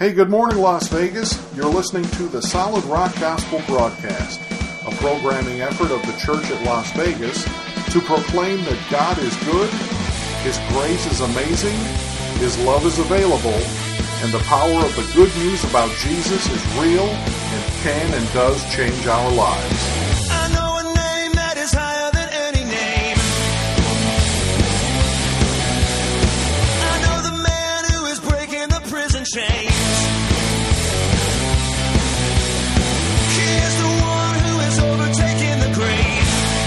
Hey, good morning, Las Vegas. You're listening to the Solid Rock Gospel Broadcast, a programming effort of the Church at Las Vegas to proclaim that God is good, His grace is amazing, His love is available, and the power of the good news about Jesus is real and can and does change our lives. I know a name that is higher than any name. I know the man who is breaking the prison chains. He is the one who is overtaking the grave.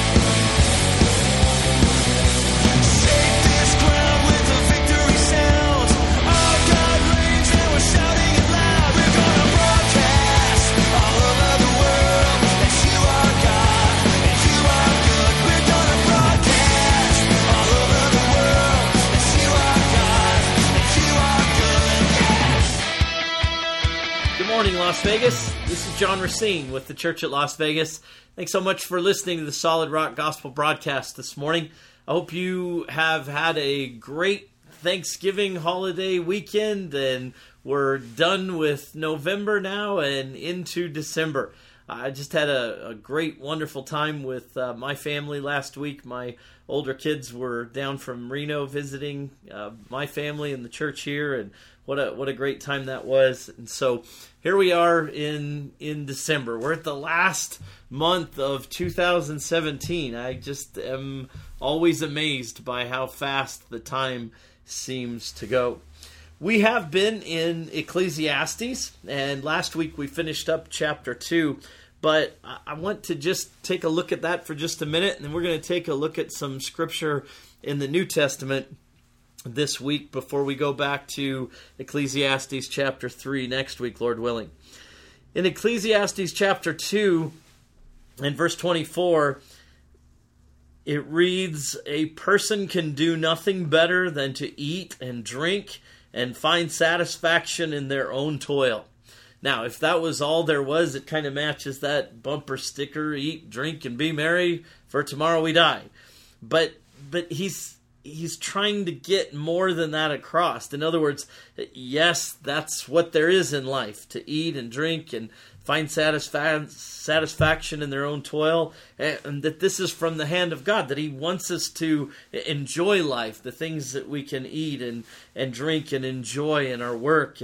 Shake this ground with the victory sound. Our God reigns and we're shouting it loud. We're gonna broadcast all over the world that you are God and you are good. We're gonna broadcast all over the world that you are God and you are good. Good morning, Las Vegas. This is John Racine with the Church at Las Vegas. Thanks so much for listening to the Solid Rock Gospel Broadcast this morning. I hope you have had a great Thanksgiving holiday weekend, and we're done with November now and into December. I just had a great, wonderful time with my family last week. My older kids were down from Reno visiting my family and the church here, and what a great time that was. And so here we are in December. We're at the last month of 2017. I just am always amazed by how fast the time seems to go. We have been in Ecclesiastes, and last week we finished up chapter 2, but I want to just take a look at that for just a minute, and then we're going to take a look at some scripture in the New Testament this week before we go back to Ecclesiastes chapter 3 next week, Lord willing. In Ecclesiastes chapter 2 and verse 24, it reads, "A person can do nothing better than to eat and drink and find satisfaction in their own toil." Now, if that was all there was, it kind of matches that bumper sticker, eat, drink, and be merry, for tomorrow we die. But he's trying to get more than that across. In other words, yes, that's what there is in life, to eat and drink and find satisfaction in their own toil, and that this is from the hand of God, that He wants us to enjoy life, the things that we can eat and drink and enjoy in our work.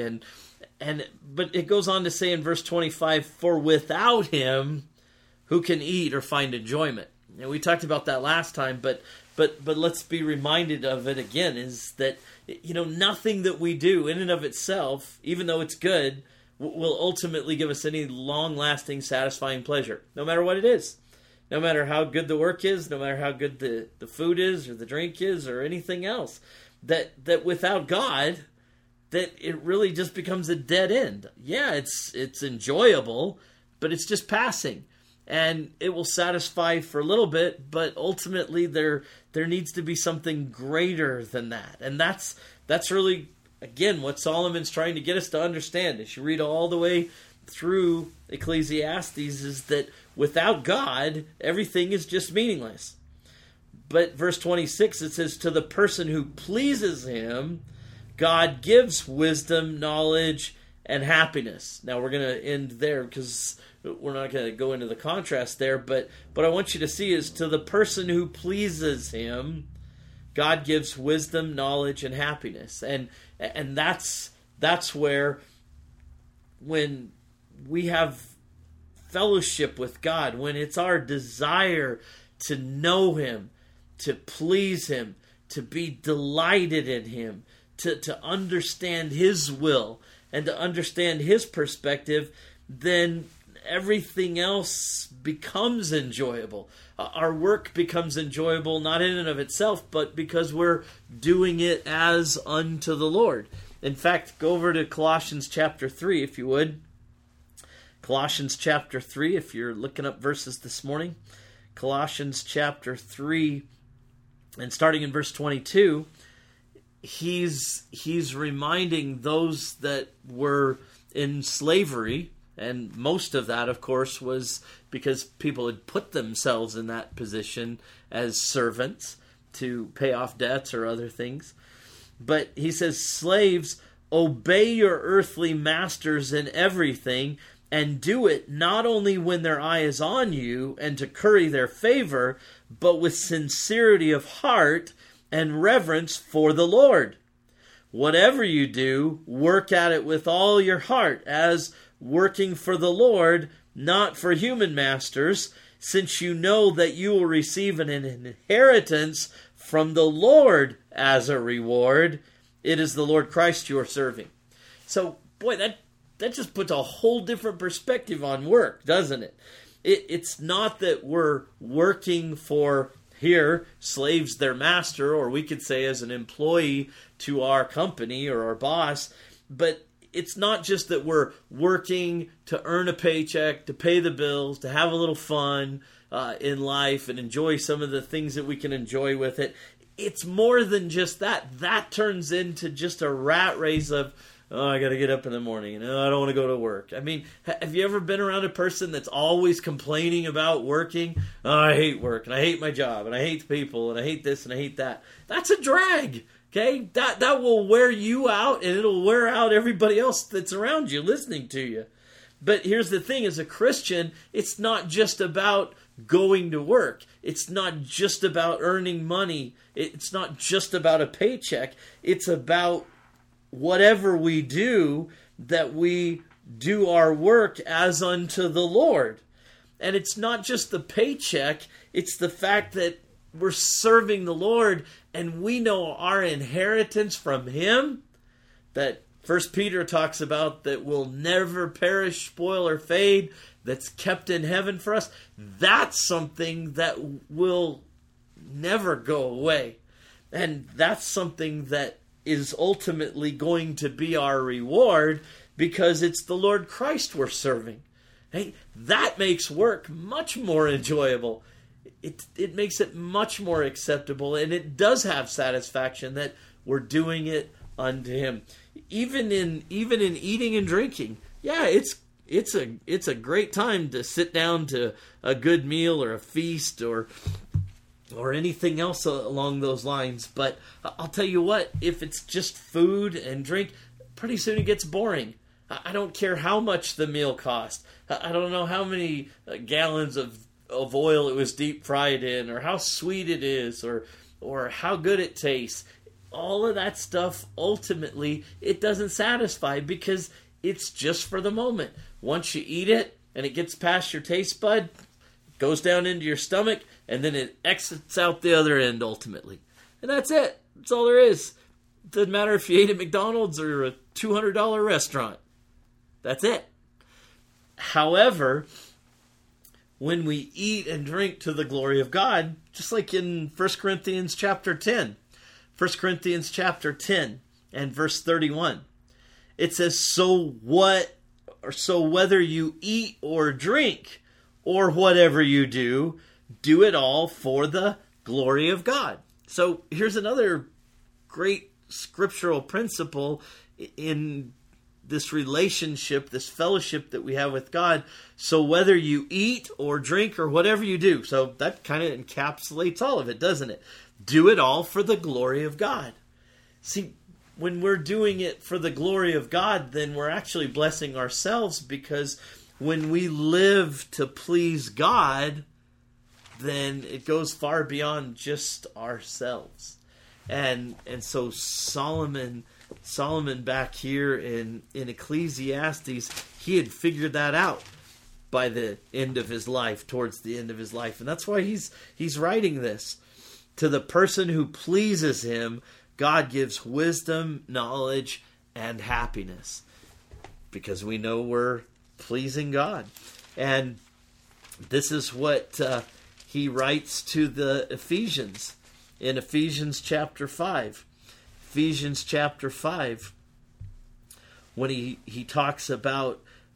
But it goes on to say in verse 25, "For without Him, who can eat or find enjoyment?" And we talked about that last time, but let's be reminded of it again, is that, nothing that we do in and of itself, even though it's good, will ultimately give us any long-lasting, satisfying pleasure, no matter what it is. No matter how good the work is, no matter how good the food is, or the drink is, or anything else. That without God, that it really just becomes a dead end. Yeah, it's enjoyable, but it's just passing. And it will satisfy for a little bit, but ultimately there needs to be something greater than that. And that's really, again, what Solomon's trying to get us to understand as you read all the way through Ecclesiastes, is that without God, everything is just meaningless. But verse 26, it says, "To the person who pleases Him, God gives wisdom, knowledge, and happiness." Now we're going to end there because we're not going to go into the contrast there, but I want you to see is, to the person who pleases Him, God gives wisdom, knowledge, and happiness. And that's where, when we have fellowship with God, when it's our desire to know Him, to please Him, to be delighted in Him, to understand His will and to understand His perspective, then everything else becomes enjoyable. Our work becomes enjoyable, not in and of itself, but because we're doing it as unto the Lord. In fact, go over to Colossians chapter 3, if you would. Colossians chapter 3, if you're looking up verses this morning. Colossians chapter 3, and starting in verse 22, he's reminding those that were in slavery. And most of that, of course, was because people had put themselves in that position as servants to pay off debts or other things. But he says, "Slaves, Obey your earthly masters in everything, and do it not only when their eye is on you and to curry their favor, but with sincerity of heart and reverence for the Lord. Whatever you do, work at it with all your heart, as working for the Lord, not for human masters, since you know that you will receive an inheritance from the Lord as a reward. It is the Lord Christ you are serving. So, boy, that just puts a whole different perspective on work, doesn't it? It's not that we're working for, here, slaves their master, or we could say as an employee to our company or our boss, but it's not just that we're working to earn a paycheck, to pay the bills, to have a little fun in life and enjoy some of the things that we can enjoy with it. It's more than just that. That turns into just a rat race of, oh, I got to get up in the morning, and I don't want to go to work. I mean, have you ever been around a person that's always complaining about working? Oh, I hate work, and I hate my job, and I hate the people, and I hate this, and I hate that. That's a drag, okay? That will wear you out, and it'll wear out everybody else that's around you listening to you. But here's the thing, as a Christian, it's not just about going to work. It's not just about earning money. It's not just about a paycheck. It's about whatever we do, that we do our work as unto the Lord. And it's not just the paycheck, it's the fact that we're serving the Lord and we know our inheritance from Him, that 1 Peter talks about, that will never perish, spoil, or fade, that's kept in heaven for us. That's something that will never go away. And that's something that is ultimately going to be our reward, because it's the Lord Christ we're serving. Hey, that makes work much more enjoyable. It makes it much more acceptable, and it does have satisfaction that we're doing it unto Him. Even in eating and drinking, yeah, it's a great time to sit down to a good meal or a feast or anything else along those lines. But I'll tell you what, if it's just food and drink, pretty soon it gets boring. I don't care how much the meal cost. I don't know how many gallons of oil it was deep fried in, or how sweet it is, or how good it tastes. All of that stuff, ultimately, it doesn't satisfy, because it's just for the moment. Once you eat it and it gets past your taste bud, it goes down into your stomach, and then it exits out the other end ultimately. And that's it. That's all there is. It doesn't matter if you ate at McDonald's or a $200 restaurant. That's it. However, when we eat and drink to the glory of God, just like in 1 Corinthians chapter 10, 1 Corinthians chapter 10 and verse 31, it says, so whether you eat or drink or whatever you do, do it all for the glory of God. So here's another great scriptural principle in this relationship, this fellowship that we have with God. So whether you eat or drink or whatever you do, so that kind of encapsulates all of it, doesn't it? Do it all for the glory of God. See, when we're doing it for the glory of God, then we're actually blessing ourselves, because when we live to please God, then it goes far beyond just ourselves. And so Solomon back here in Ecclesiastes, he had figured that out by the end of his life, towards the end of his life. And that's why he's writing this. To the person who pleases Him, God gives wisdom, knowledge, and happiness. Because we know we're pleasing God. And this is what he writes to the Ephesians in Ephesians chapter 5. Ephesians chapter 5, when he talks about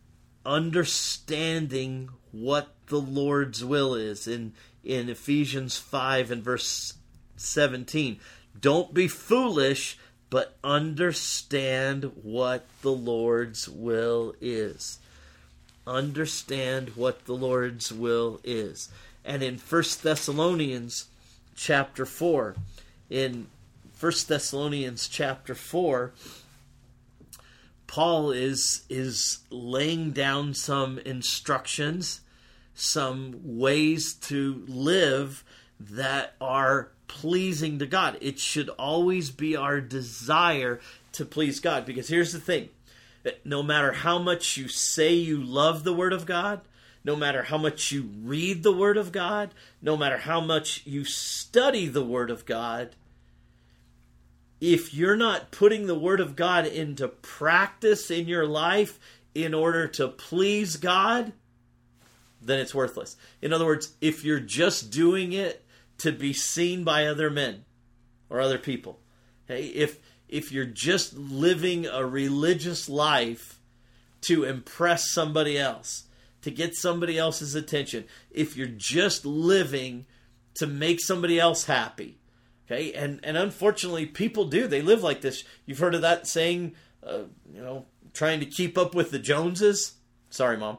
understanding what the Lord's will is in Ephesians 5 and verse 17. Don't be foolish, but understand what the Lord's will is. Understand what the Lord's will is. And in 1 Thessalonians chapter 4, in 1 Thessalonians chapter 4, Paul is laying down some instructions, some ways to live that are pleasing to God. It should always be our desire to please God. Because here's the thing. No matter how much you say you love the Word of God, no matter how much you read the Word of God, no matter how much you study the Word of God, if you're not putting the Word of God into practice in your life in order to please God, then it's worthless. In other words, if you're just doing it to be seen by other men or other people, hey, if you're just living a religious life to impress somebody else, to get somebody else's attention, if you're just living to make somebody else happy, okay, and unfortunately people do. They live like this. You've heard of that saying, trying to keep up with the Joneses. Sorry, Mom.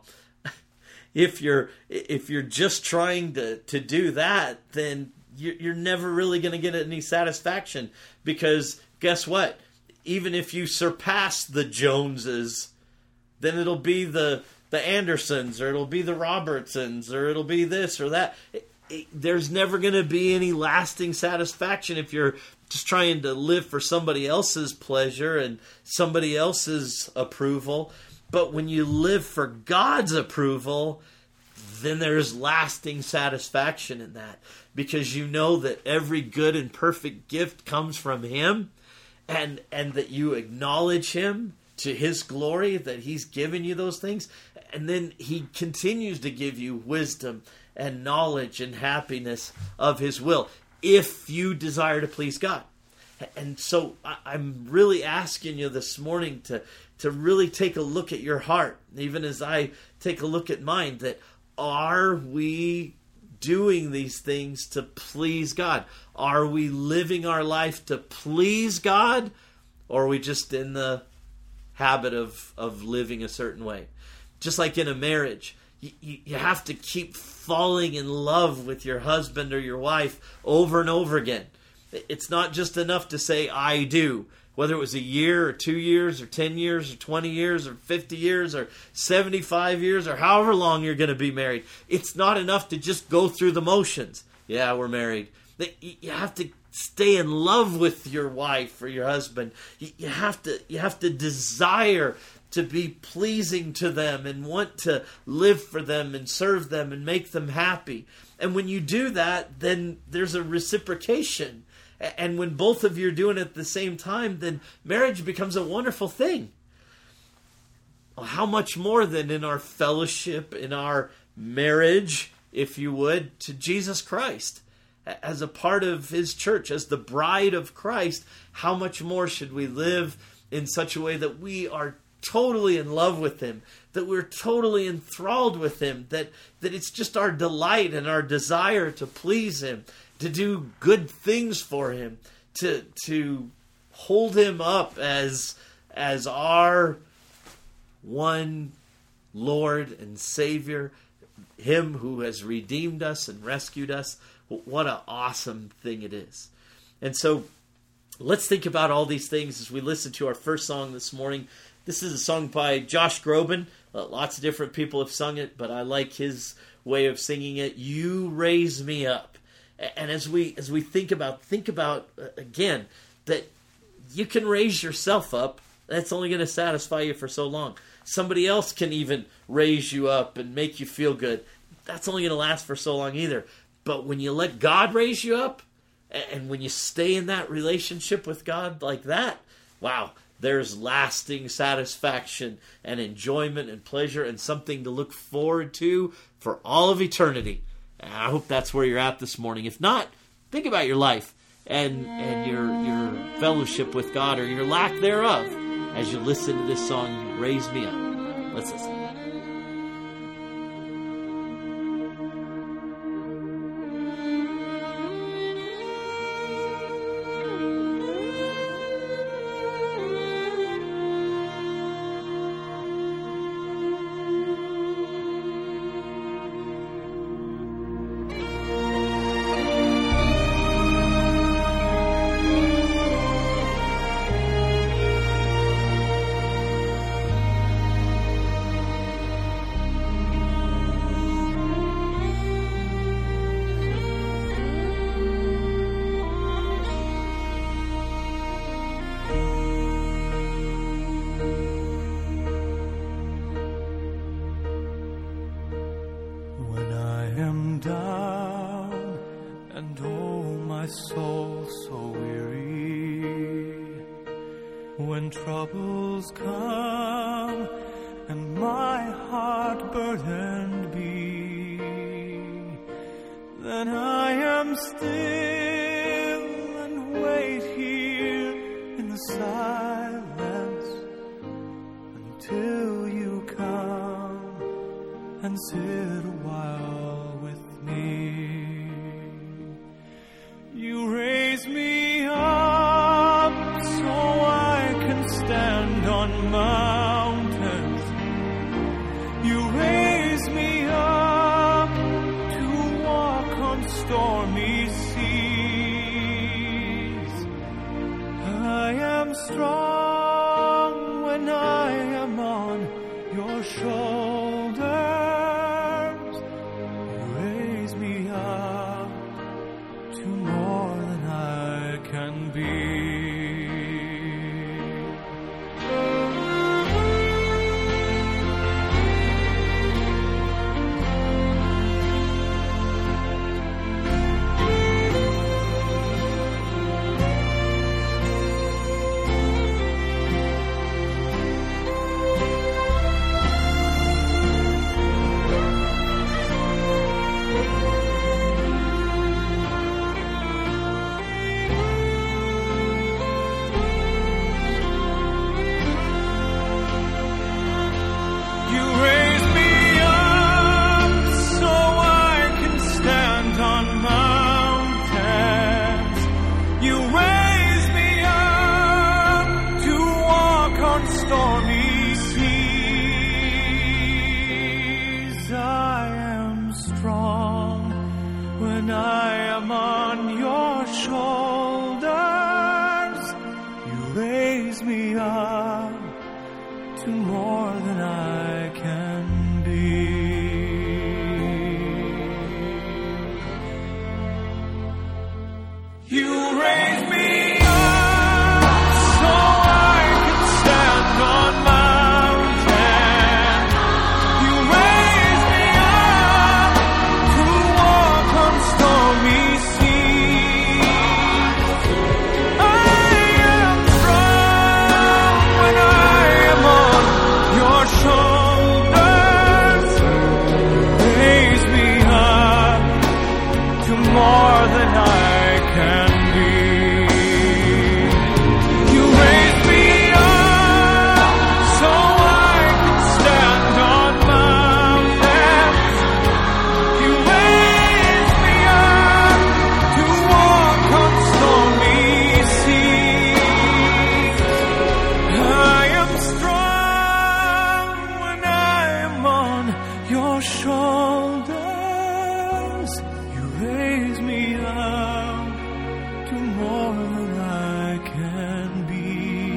If you're just trying to do that, then you're never really going to get any satisfaction, because guess what? Even if you surpass the Joneses, then it'll be the Andersons, or it'll be the Robertsons, or it'll be this or that. There's never going to be any lasting satisfaction if you're just trying to live for somebody else's pleasure and somebody else's approval. But when you live for God's approval, then there's lasting satisfaction in that, because you know that every good and perfect gift comes from Him, and that you acknowledge Him to His glory, that He's given you those things, and then He continues to give you wisdom and knowledge and happiness of His will, if you desire to please God. And so I'm really asking you this morning to really take a look at your heart, even as I take a look at mine, that are we doing these things to please God? Are we living our life to please God? Or are we just in the habit of living a certain way? Just like in a marriage, you have to keep falling in love with your husband or your wife over and over again. It's not just enough to say, I do. Whether it was a year or 2 years or 10 years or 20 years or 50 years or 75 years or however long you're going to be married. It's not enough to just go through the motions. Yeah, we're married. You have to stay in love with your wife or your husband. You have to desire to be pleasing to them and want to live for them and serve them and make them happy. And when you do that, then there's a reciprocation. And when both of you are doing it at the same time, then marriage becomes a wonderful thing. Well, how much more than in our fellowship, in our marriage, if you would, to Jesus Christ. As a part of His church, as the bride of Christ, how much more should we live in such a way that we are totally in love with Him, that we're totally enthralled with Him, that it's just our delight and our desire to please Him, to do good things for Him, to hold Him up as our one Lord and Savior, Him who has redeemed us and rescued us. What an awesome thing it is. And so let's think about all these things as we listen to our first song this morning. This is a song by Josh Groban. Lots of different people have sung it, but I like his way of singing it. You Raise Me Up. And as we think about again, that you can raise yourself up. That's only going to satisfy you for so long. Somebody else can even raise you up and make you feel good. That's only going to last for so long either. But when you let God raise you up, and when you stay in that relationship with God like that, wow, there's lasting satisfaction and enjoyment and pleasure and something to look forward to for all of eternity. And I hope that's where you're at this morning. If not, think about your life and your fellowship with God, or your lack thereof, as you listen to this song, Raise Me Up. Let's listen. soul so weary, when troubles come and my heart burdened be, then I am still and wait here in the silence until you come and sit a while with me. You raise me up so I can stand on mountains. You raise me up to walk on stormy seas. I am strong when I am on your shoulders. You raise me up to more than I can be. When I am on your shoulders, you raise me up to more than I can be. You raise me up so I can stand on mountains. You raise me up to walk on stormy seas. I am strong when I am on your shoulders. Raise me up to more than I can be. You raise me up so I can stand on mountains. You raise me up to walk on stormy seas. I am strong when I am on your shoulders. You raise me up to more than I can be.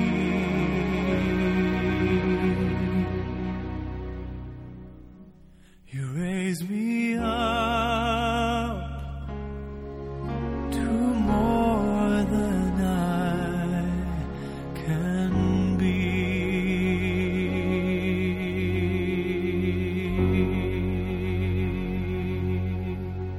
You raise me up to more than I can be.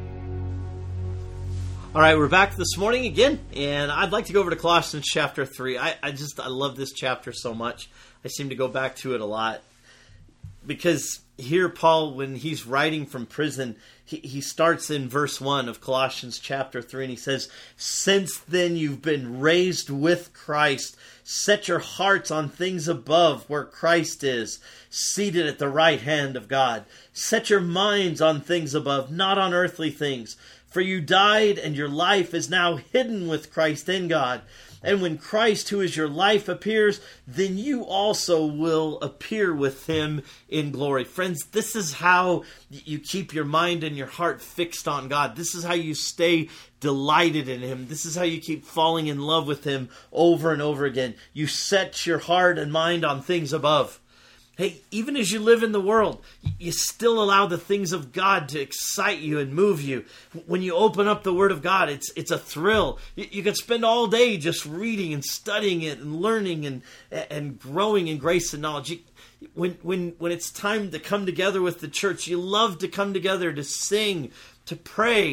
All right, we're back this morning again, and I'd like to go over to Colossians chapter 3. I love this chapter so much. I seem to go back to it a lot. Because here Paul, when he's writing from prison, he starts in verse 1 of Colossians chapter 3, and he says, "Since then you've been raised with Christ. Set your hearts on things above where Christ is, seated at the right hand of God. Set your minds on things above, not on earthly things. For you died, and your life is now hidden with Christ in God. And when Christ, who is your life, appears, then you also will appear with him in glory." Friends, this is how you keep your mind and your heart fixed on God. This is how you stay delighted in him. This is how you keep falling in love with him over and over again. You set your heart and mind on things above. Hey, even as you live in the world, you still allow the things of God to excite you and move you. When you open up the Word of God, it's a thrill. You can spend all day just reading and studying it and learning and growing in grace and knowledge. When it's time to come together with the church, you love to come together to sing, to pray,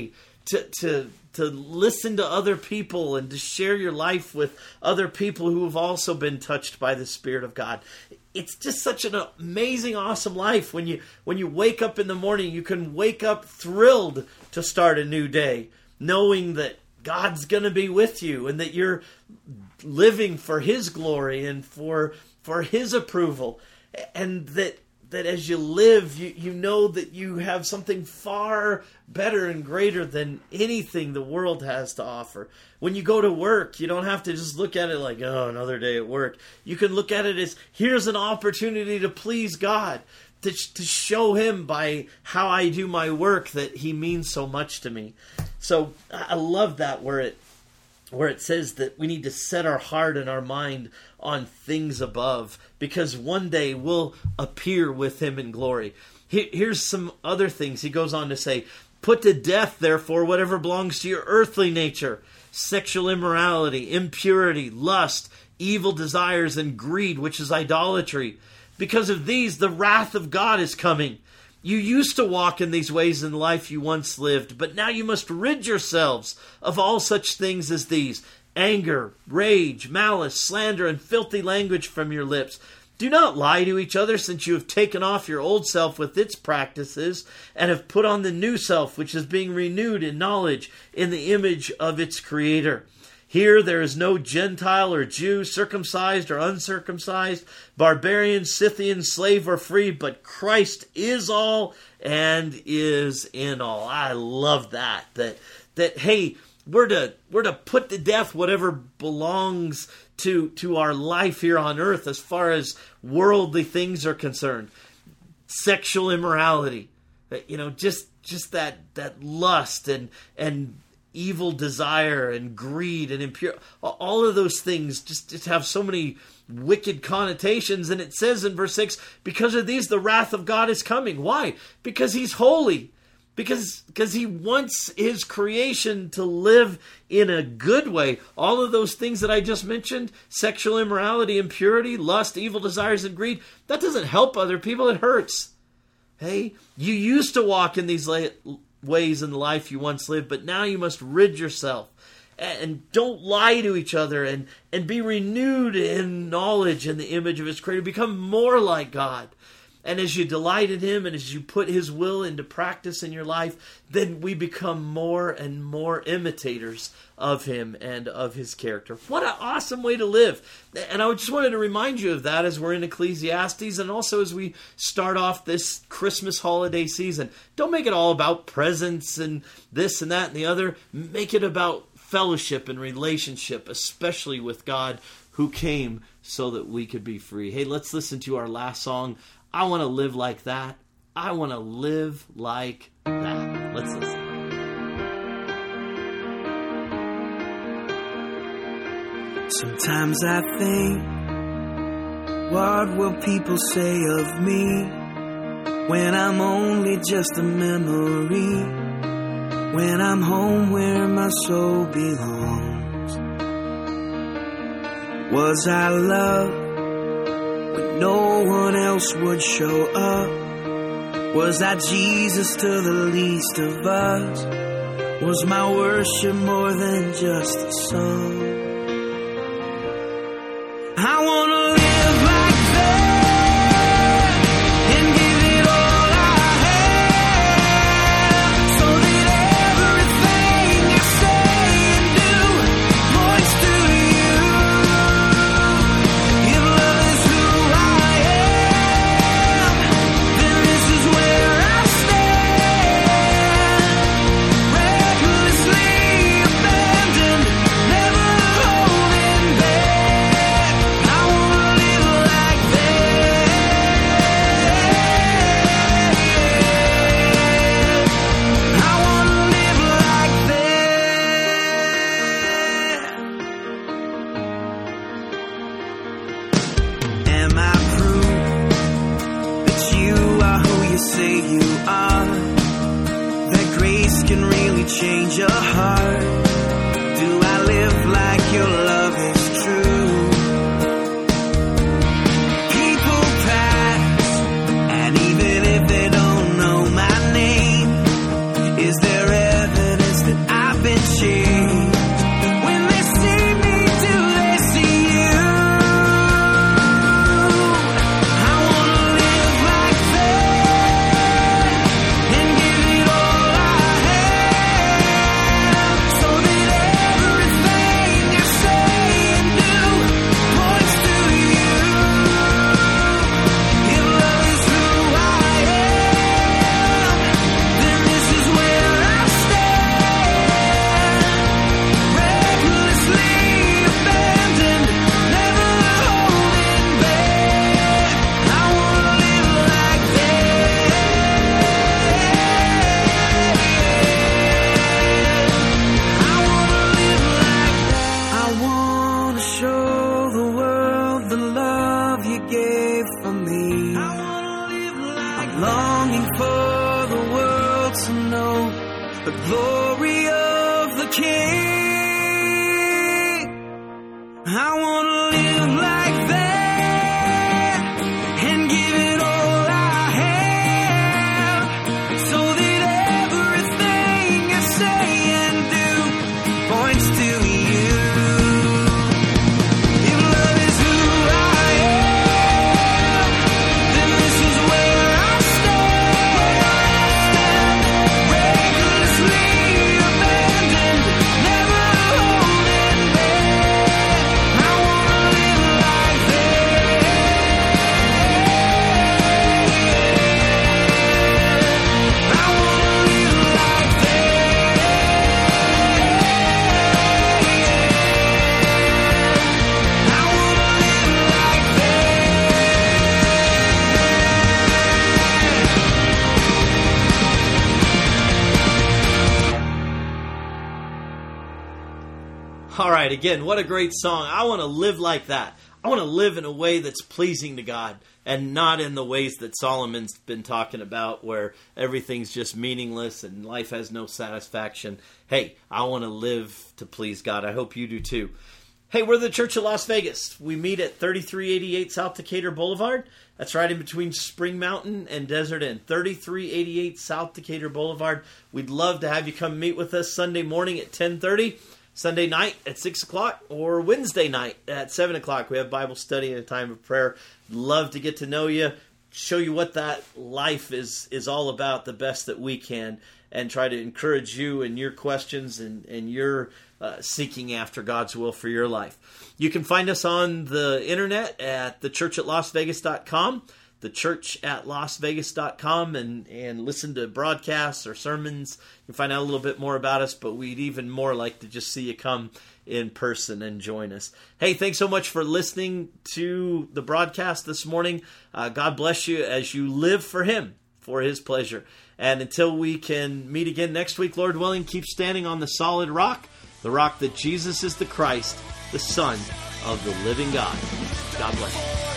to listen to other people and to share your life with other people who have also been touched by the Spirit of God. It's just such an amazing, awesome life. When you wake up in the morning, you can wake up thrilled to start a new day, knowing that God's going to be with you and that you're living for His glory and for His approval, and that as you live, you know that you have something far better and greater than anything the world has to offer. When you go to work, you don't have to just look at it like, oh, another day at work. You can look at it as, here's an opportunity to please God, to show Him by how I do my work that He means so much to me. So I love that where it says that we need to set our heart and our mind on things above, because one day we'll appear with Him in glory. Here's some other things he goes on to say. Put to death, therefore, whatever belongs to your earthly nature: sexual immorality, impurity, lust, evil desires, and greed, which is idolatry. Because of these, the wrath of God is coming. You used to walk in these ways in the life you once lived, but now you must rid yourselves of all such things as these: anger, rage, malice, slander, and filthy language from your lips. Do not lie to each other, since you have taken off your old self with its practices and have put on the new self, which is being renewed in knowledge in the image of its Creator. Here there is no Gentile or Jew, circumcised or uncircumcised, barbarian, Scythian, slave or free, but Christ is all and is in all. I love that hey, we're to put to death whatever belongs to our life here on earth as far as worldly things are concerned. Sexual immorality, just that lust and evil desire and greed and impurity. All of those things just have so many wicked connotations. And it says in verse 6, because of these the wrath of God is coming. Why? Because He's holy. Because He wants His creation to live in a good way. All of those things that I just mentioned, sexual immorality, impurity, lust, evil desires, and greed, that doesn't help other people. It hurts. Hey, you used to walk in these ways in the life you once lived, but now you must rid yourself. And don't lie to each other, and be renewed in knowledge in the image of His Creator. Become more like God. And as you delight in Him and as you put His will into practice in your life, then we become more and more imitators of Him and of His character. What an awesome way to live. And I just wanted to remind you of that as we're in Ecclesiastes, and also as we start off this Christmas holiday season. Don't make it all about presents and this and that and the other. Make it about fellowship and relationship, especially with God, who came so that we could be free. Hey, let's listen to our last song. I want to live like that. I want to live like that. Let's listen. Sometimes I think, what will people say of me when I'm only just a memory? When I'm home where my soul belongs. Was I loved when no one else would show up? Was I Jesus to the least of us? Was my worship more than just a song? I want to live like that and give it all I have, so that everything I say and do points to you. If love is who I am, then this is where I stand. Recklessly abandoned, never holding back. I wanna live like that. I wanna live like that. Am I proof that you are who you say you are? That grace can really change your heart? Do I live like your love is true? People pass, and even if they don't know my name, is there evidence that longing for the world to know the glory of the King. I want to live like that and give it all I have, so that everything I say and do points to you. If love is who I am, then this is where I stand. Recklessly abandoned, never holding back. I wanna live like that. I wanna live like All right, again, what a great song. I want to live like that. I want to live in a way that's pleasing to God and not in the ways that Solomon's been talking about where everything's just meaningless and life has no satisfaction. Hey, I want to live to please God. I hope you do too. Hey, we're the Church of Las Vegas. We meet at 3388 South Decatur Boulevard. That's right in between Spring Mountain and Desert Inn. 3388 South Decatur Boulevard. We'd love to have you come meet with us Sunday morning at 10:30. Sunday night at 6 o'clock, or Wednesday night at 7 o'clock. We have Bible study and a time of prayer. Love to get to know you, show you what that life is all about the best that we can, and try to encourage you in your questions and your seeking after God's will for your life. You can find us on the internet at thechurchatlasvegas.com. thechurchatlasvegas.com and listen to broadcasts or sermons. You can find out a little bit more about us, but we'd even more like to just see you come in person and join us. Hey, thanks so much for listening to the broadcast this morning. God bless you as you live for Him, for His pleasure. And until we can meet again next week, Lord willing, keep standing on the solid rock, the rock that Jesus is the Christ, the Son of the living God. God bless you.